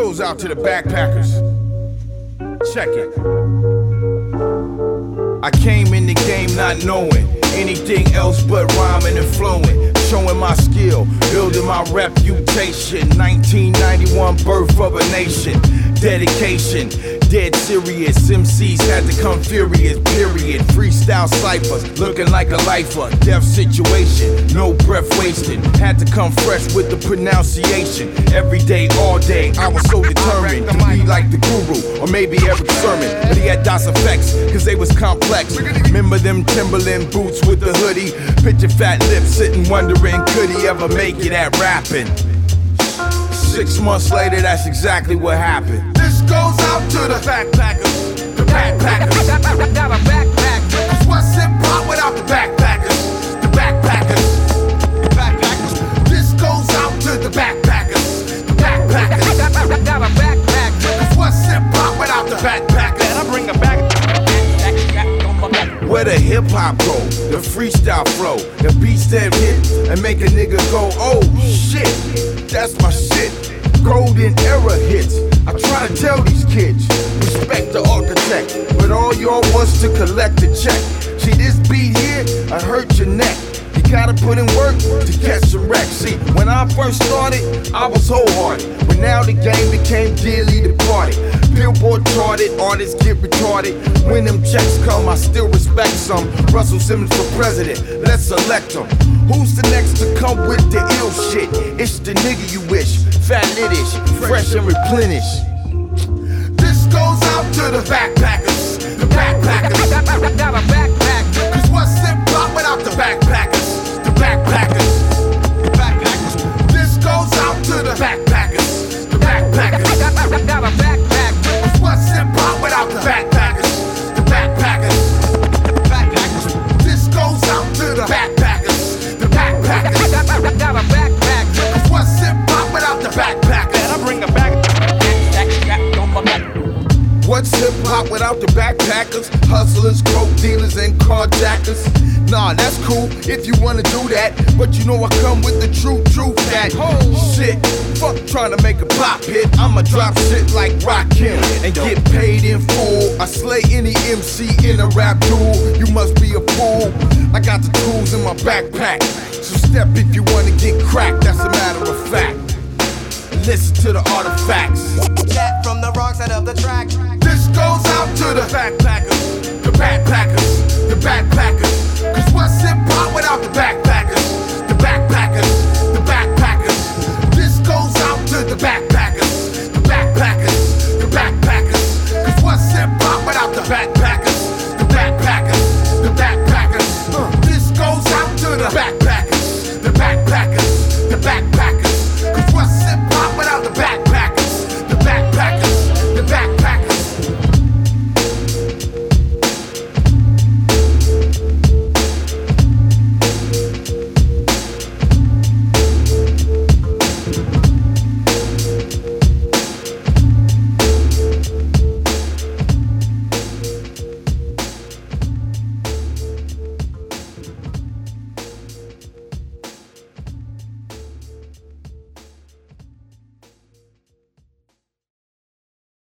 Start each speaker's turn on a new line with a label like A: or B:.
A: goes out to the backpackers. Check it. I came in the game not knowing anything else but rhyming and flowing, showing my skill, building my reputation. 1991, birth of a nation. Dedication, dead serious. MCs had to come furious, period. Freestyle ciphers, looking like a lifer. Death situation, no breath wasted. Had to come fresh with the pronunciation. Every day, all day, I was so determined to be like the guru, or maybe Eric Sermon. But he had DOS effects, cause they was complex. Remember them Timberland boots with the hoodie? Picture fat lips sitting wondering, could he ever make it at rapping? 6 months later, that's exactly what happened. This goes out to the backpackers, the backpackers. Got a backpack. Cause what's hip-hop without the backpackers? The backpackers, the backpackers. This goes out to the backpackers, the backpackers. Got a backpack. Cause what's hip-hop without the backpackers? And I bring a backpack. Where the hip-hop go, the freestyle flow, the beats that hit and make a nigga go, oh shit, that's my shit. Golden era hits. I try to tell these kids, respect the architect, but all y'all wants to collect the check. See this beat here, I hurt your neck. You gotta put in work to catch some wreck. See, when I first started, I was wholehearted, but now the game became dearly departed. Billboard charted, artists get retarded. When them checks come, I still respect some. Russell Simmons for president, let's select them. Who's the next to come with the ill shit? It's the nigga you wish, fat litish, fresh and replenished. This goes out to the backpackers, the backpackers. Got a backpack. Cause what's hip-hop without the backpackers? The backpackers, the backpackers. This goes out to the backpackers, the backpackers. Got a backpack. Cause what's hip-hop without the backpackers? The backpackers, the backpackers. This goes out to the backpackers, the backpackers. Got a backpack. Cause what's hip-hop without the backpackers? And I bring a backpack. What's hip-hop without the backpackers? Hustlers, coke dealers, and carjackers. Nah, that's cool if you wanna do that, but you know I come with the truth that shit, fuck trying to make a pop hit. I'ma drop shit like Rakim and get paid in full. I slay any MC in a rap duel. You must be a fool. I got the tools in my backpack, so step if you wanna get cracked. That's a matter of fact. Listen to the artifacts.
B: Chat from the wrong side of the track.
A: This goes out to the backpackers, the backpackers, the backpackers. Cause what's hip-hop without the backpackers? The backpackers, the backpackers. This goes out to the backpackers, the backpackers, the backpackers. Cause what's hip-hop without the backpackers? The backpackers, the backpackers. This goes out to the backpackers, the backpackers, the backpackers.